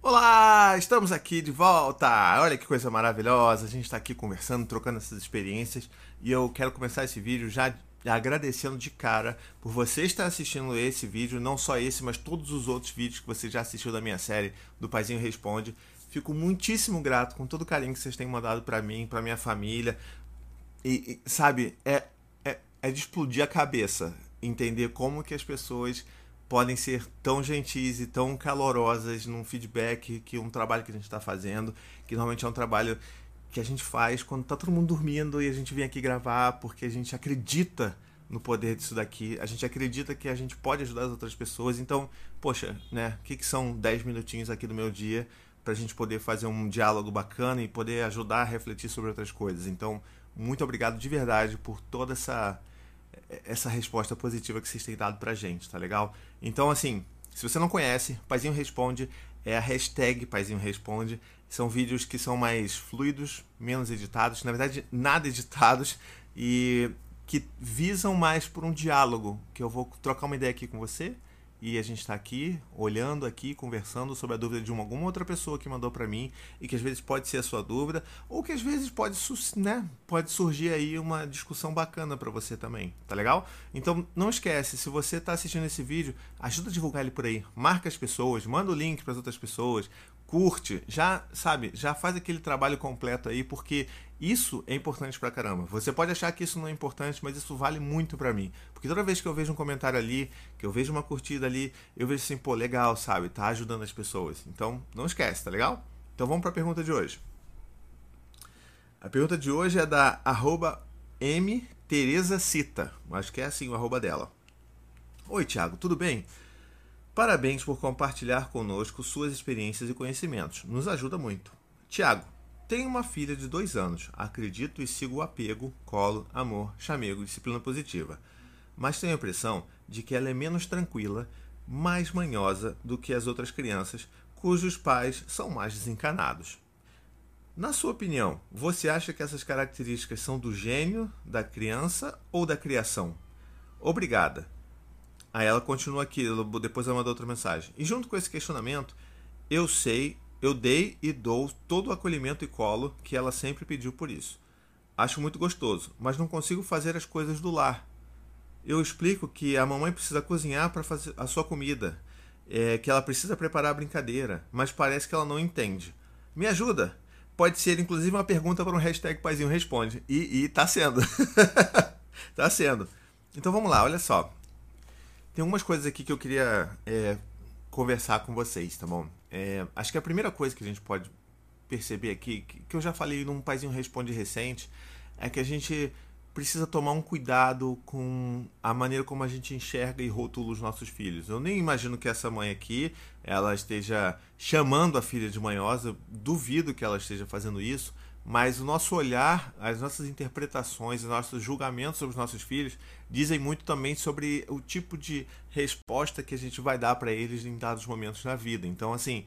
Olá, estamos aqui de volta. Olha que coisa maravilhosa. A gente está aqui conversando, trocando essas experiências. E eu quero começar esse vídeo já agradecendo de cara por você estar assistindo esse vídeo, não só esse, mas todos os outros vídeos que você já assistiu da minha série do Paizinho Responde. Fico muitíssimo grato com todo o carinho que vocês têm mandado para mim, para minha família. Sabe, é de explodir a cabeça entender como que as pessoas podem ser tão gentis e tão calorosas num feedback que um trabalho que a gente está fazendo, que normalmente é um trabalho que a gente faz quando tá todo mundo dormindo e a gente vem aqui gravar porque a gente acredita no poder disso daqui, a gente acredita que a gente pode ajudar as outras pessoas. Então, poxa, né, o que são 10 minutinhos aqui do meu dia pra gente poder fazer um diálogo bacana e poder ajudar a refletir sobre outras coisas. Então, muito obrigado de verdade por toda essa resposta positiva que vocês têm dado pra gente, tá legal? Então, assim, se você não conhece, Paizinho Responde é a hashtag Paizinho Responde. São vídeos que são mais fluidos, menos editados, na verdade, nada editados, e que visam mais por um diálogo, que eu vou trocar uma ideia aqui com você, e a gente está aqui, olhando aqui, conversando sobre a dúvida de alguma outra pessoa que mandou para mim, e que às vezes pode ser a sua dúvida, ou que às vezes pode surgir aí uma discussão bacana para você também, tá legal? Então não esquece, se você está assistindo esse vídeo, ajuda a divulgar ele por aí, marca as pessoas, manda o link para as outras pessoas, curte, já sabe, já faz aquele trabalho completo aí, porque isso é importante pra caramba. Você pode achar que isso não é importante, mas isso vale muito pra mim. Porque toda vez que eu vejo um comentário ali, que eu vejo uma curtida ali, eu vejo assim, pô, legal, sabe? Tá ajudando as pessoas. Então, não esquece, tá legal? Então vamos pra pergunta de hoje. A pergunta de hoje é da @mteresacita. Acho que é assim o arroba dela. Oi, Thiago, tudo bem? Parabéns por compartilhar conosco suas experiências e conhecimentos. Nos ajuda muito. Tiago, tenho uma filha de 2 anos. Acredito e sigo o apego, colo, amor, chamego, disciplina positiva. Mas tenho a impressão de que ela é menos tranquila, mais manhosa do que as outras crianças, cujos pais são mais desencanados. Na sua opinião, você acha que essas características são do gênio, da criança ou da criação? Obrigada. Aí ela continua aqui, depois ela mandou outra mensagem. E junto com esse questionamento, eu dei e dou todo o acolhimento e colo que ela sempre pediu por isso. Acho muito gostoso, mas não consigo fazer as coisas do lar. Eu explico que a mamãe precisa cozinhar para fazer a sua comida, que ela precisa preparar a brincadeira, mas parece que ela não entende. Me ajuda! Pode ser inclusive uma pergunta para um hashtag Paizinho Responde. E tá sendo. Tá sendo. Então vamos lá, olha só. Tem algumas coisas aqui que eu queria conversar com vocês, tá bom? Acho que a primeira coisa que a gente pode perceber aqui, que eu já falei num Paizinho Responde recente, é que a gente precisa tomar um cuidado com a maneira como a gente enxerga e rotula os nossos filhos. Eu nem imagino que essa mãe aqui, ela esteja chamando a filha de manhosa, duvido que ela esteja fazendo isso, mas o nosso olhar, as nossas interpretações, os nossos julgamentos sobre os nossos filhos dizem muito também sobre o tipo de resposta que a gente vai dar para eles em dados momentos na vida. Então, assim,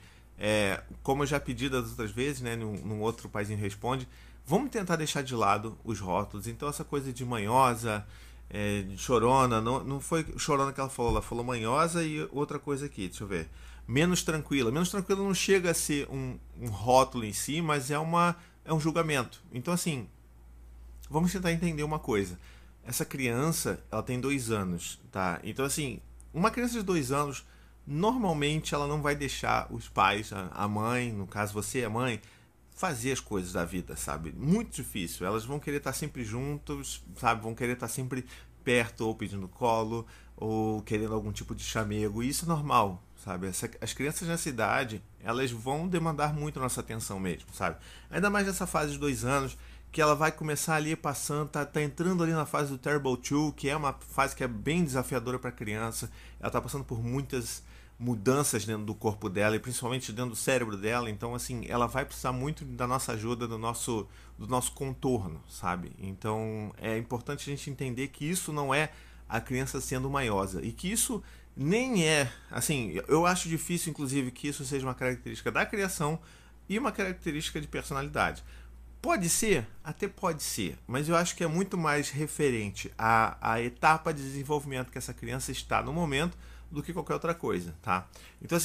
como eu já pedi das outras vezes, né, num outro Paizinho Responde, vamos tentar deixar de lado os rótulos. Então, essa coisa de manhosa, de chorona, não foi chorona que ela falou manhosa e outra coisa aqui, deixa eu ver. Menos tranquila. Menos tranquila não chega a ser um rótulo em si, mas é um julgamento. Então, assim, vamos tentar entender uma coisa. Essa criança, ela tem 2 anos, tá? Então, assim, uma criança de 2 anos, normalmente ela não vai deixar os pais, a mãe, no caso você, a mãe, fazer as coisas da vida, sabe? Muito difícil. Elas vão querer estar sempre juntos, sabe? Vão querer estar sempre perto, ou pedindo colo, ou querendo algum tipo de chamego. E isso é normal, sabe? As crianças nessa idade, elas vão demandar muito a nossa atenção mesmo, sabe? Ainda mais nessa fase de 2 anos, que ela vai começar ali passando, tá entrando ali na fase do Terrible 2, que é uma fase que é bem desafiadora para a criança. Ela tá passando por muitas mudanças dentro do corpo dela e principalmente dentro do cérebro dela. Então, assim, ela vai precisar muito da nossa ajuda, do nosso contorno, sabe? Então, é importante a gente entender que isso não é a criança sendo manhosa e que isso nem é, assim, eu acho difícil, inclusive, que isso seja uma característica da criação e uma característica de personalidade. Pode ser? Até pode ser, mas eu acho que é muito mais referente à etapa de desenvolvimento que essa criança está no momento do que qualquer outra coisa, tá? Então, assim,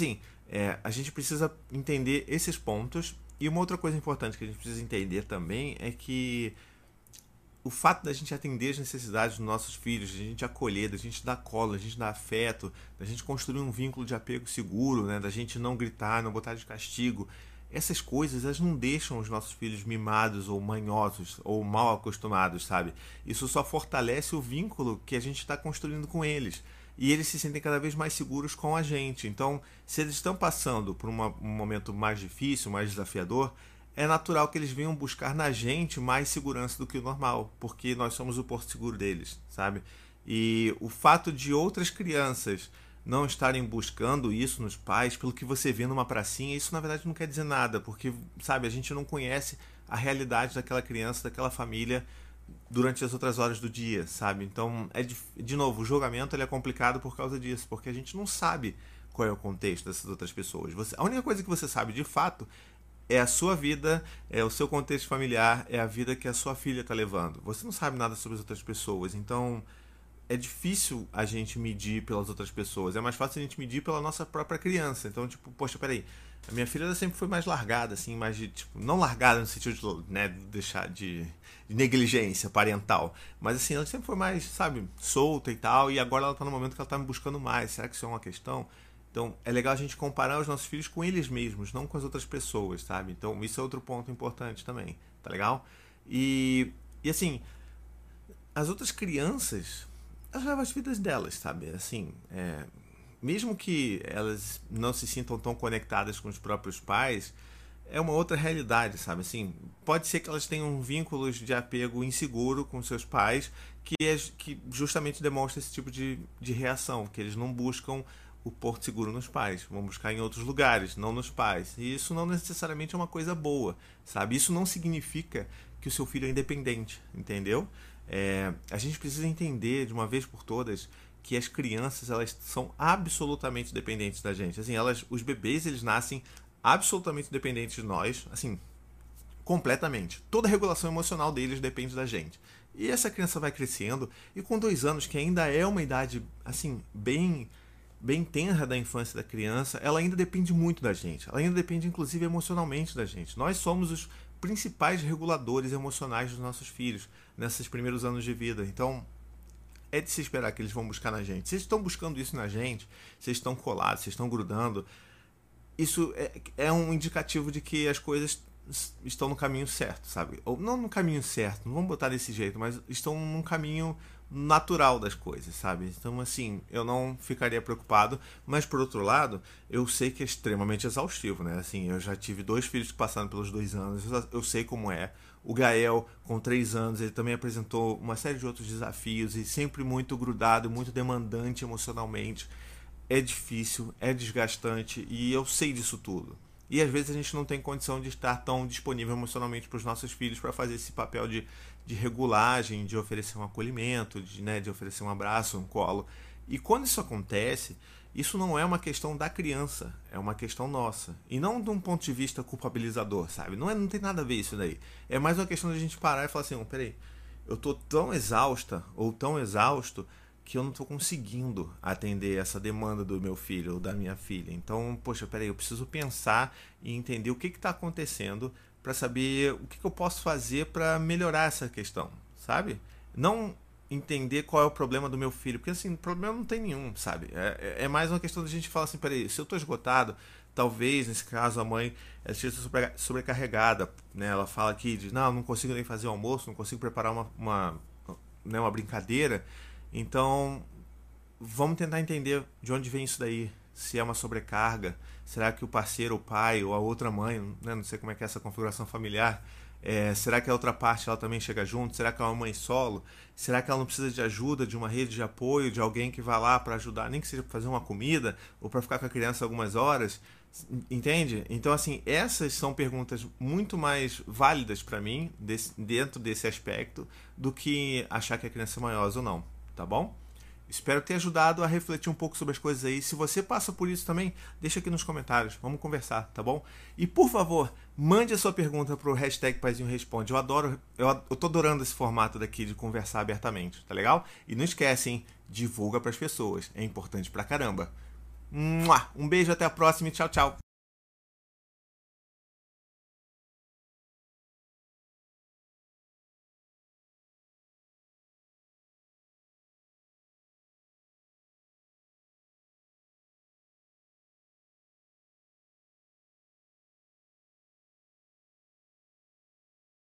A gente precisa entender esses pontos. E uma outra coisa importante que a gente precisa entender também é que o fato da gente atender as necessidades dos nossos filhos, da gente acolher, da gente dar colo, da gente dar afeto, da gente construir um vínculo de apego seguro, né? Da gente não gritar, não botar de castigo, essas coisas, elas não deixam os nossos filhos mimados ou manhosos ou mal acostumados, sabe? Isso só fortalece o vínculo que a gente está construindo com eles. E eles se sentem cada vez mais seguros com a gente. Então, se eles estão passando por um momento mais difícil, mais desafiador, é natural que eles venham buscar na gente mais segurança do que o normal, porque nós somos o porto seguro deles, sabe? E o fato de outras crianças não estarem buscando isso nos pais, pelo que você vê numa pracinha, isso na verdade não quer dizer nada, porque, sabe, a gente não conhece a realidade daquela criança, daquela família durante as outras horas do dia, sabe? Então, de novo, o julgamento ele é complicado por causa disso, porque a gente não sabe qual é o contexto dessas outras pessoas. A única coisa que você sabe de fato é a sua vida, é o seu contexto familiar, é a vida que a sua filha está levando. Você não sabe nada sobre as outras pessoas, então é difícil a gente medir pelas outras pessoas. É mais fácil a gente medir pela nossa própria criança. Então, tipo, poxa, peraí, a minha filha sempre foi mais largada, assim, mais de, tipo, não largada no sentido de, né, deixar de negligência parental, mas assim, ela sempre foi mais, sabe, solta e tal, e agora ela tá no momento que ela tá me buscando mais. Será que isso é uma questão? Então, é legal a gente comparar os nossos filhos com eles mesmos, não com as outras pessoas, sabe? Então, isso é outro ponto importante também, tá legal? E assim, as outras crianças, elas levam as vidas delas, sabe? Assim, mesmo que elas não se sintam tão conectadas com os próprios pais, é uma outra realidade, sabe? Assim, pode ser que elas tenham vínculos de apego inseguro com seus pais que justamente demonstra esse tipo de reação, que eles não buscam o porto seguro nos pais, vão buscar em outros lugares, não nos pais. E isso não necessariamente é uma coisa boa, sabe? Isso não significa que o seu filho é independente, entendeu? A gente precisa entender de uma vez por todas que as crianças elas são absolutamente dependentes da gente. Assim, os bebês eles nascem absolutamente dependentes de nós, assim, completamente. Toda a regulação emocional deles depende da gente. E essa criança vai crescendo e com 2 anos, que ainda é uma idade assim bem tenra da infância da criança, ela ainda depende muito da gente. Ela ainda depende, inclusive, emocionalmente da gente. Nós somos os principais reguladores emocionais dos nossos filhos nesses primeiros anos de vida. Então, é de se esperar que eles vão buscar na gente. Se eles estão buscando isso na gente, se eles estão colados, se eles estão grudando, isso é um indicativo de que as coisas estão no caminho certo, sabe? Ou não no caminho certo, não vamos botar desse jeito, mas estão num caminho natural das coisas, sabe? Então, assim, eu não ficaria preocupado, mas por outro lado, eu sei que é extremamente exaustivo, né? Assim, eu já tive 2 filhos que passaram pelos 2 anos, eu sei como é. O Gael, com 3 anos, ele também apresentou uma série de outros desafios e sempre muito grudado, muito demandante emocionalmente. É difícil, é desgastante e eu sei disso tudo. E às vezes a gente não tem condição de estar tão disponível emocionalmente para os nossos filhos para fazer esse papel de regulagem, de oferecer um acolhimento, de oferecer um abraço, um colo. E quando isso acontece, isso não é uma questão da criança, é uma questão nossa. E não de um ponto de vista culpabilizador, sabe? Não tem nada a ver isso daí. É mais uma questão de a gente parar e falar assim, peraí, eu tô tão exausta ou tão exausto que eu não estou conseguindo atender essa demanda do meu filho ou da minha filha. Então, poxa, peraí, eu preciso pensar e entender o que está acontecendo para saber o que eu posso fazer para melhorar essa questão, sabe? Não entender qual é o problema do meu filho, porque assim, problema não tem nenhum, sabe? É mais uma questão de a gente falar assim, peraí, se eu estou esgotado, talvez, nesse caso, a mãe esteja sobrecarregada, né? Ela fala aqui, diz, não consigo nem fazer o almoço, não consigo preparar uma brincadeira. Então, vamos tentar entender de onde vem isso daí. Se é uma sobrecarga, será que o parceiro, o pai ou a outra mãe, né, não sei como é que é essa configuração familiar, será que a outra parte ela também chega junto? Será que é uma mãe solo? Será que ela não precisa de ajuda, de uma rede de apoio, de alguém que vá lá para ajudar, nem que seja para fazer uma comida ou para ficar com a criança algumas horas? Entende? Então, assim, essas são perguntas muito mais válidas para mim dentro desse aspecto do que achar que a criança é manhosa ou não. Tá bom? Espero ter ajudado a refletir um pouco sobre as coisas aí. Se você passa por isso também, deixa aqui nos comentários. Vamos conversar, tá bom? E por favor, mande a sua pergunta pro #Paizinho Responde. Eu tô adorando esse formato daqui de conversar abertamente, tá legal? E não esquece, hein? Divulga pras pessoas. É importante pra caramba. Um beijo, até a próxima e tchau, tchau.